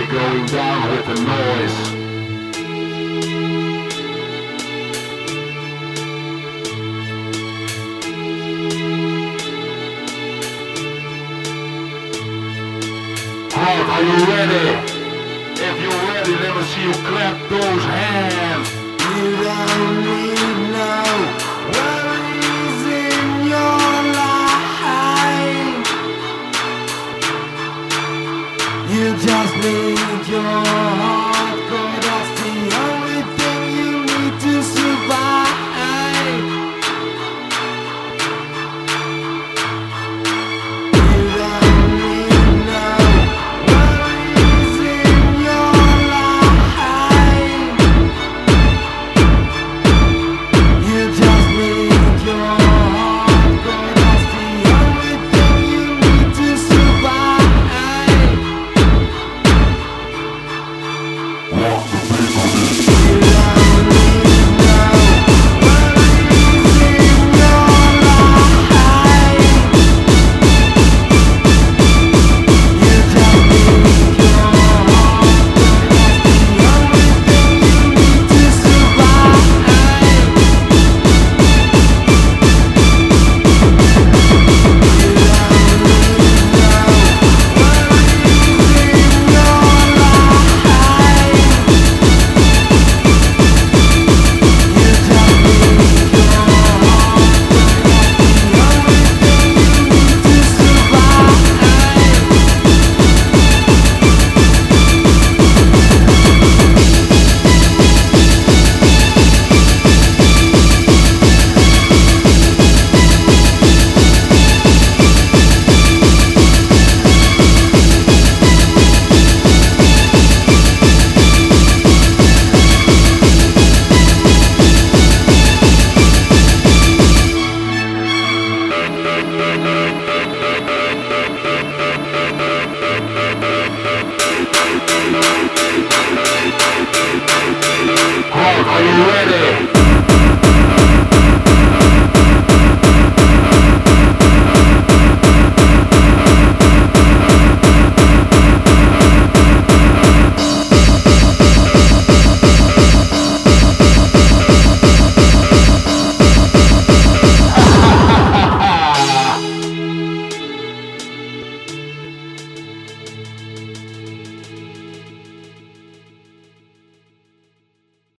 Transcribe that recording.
going down with the noise. Hulk, are you ready? If you're ready, let me see you clap those hands. You don't need no worries in your life. You just need your heart, 'cause that's the only thing you need to survive. You don't need no worries in your life. You just need your heart, 'cause that's the only thing you need to survive. Walk the face on this. You don't need no worries in your life. You just need your heart, 'cause that's the only thing you need to survive. Hulk, are you ready?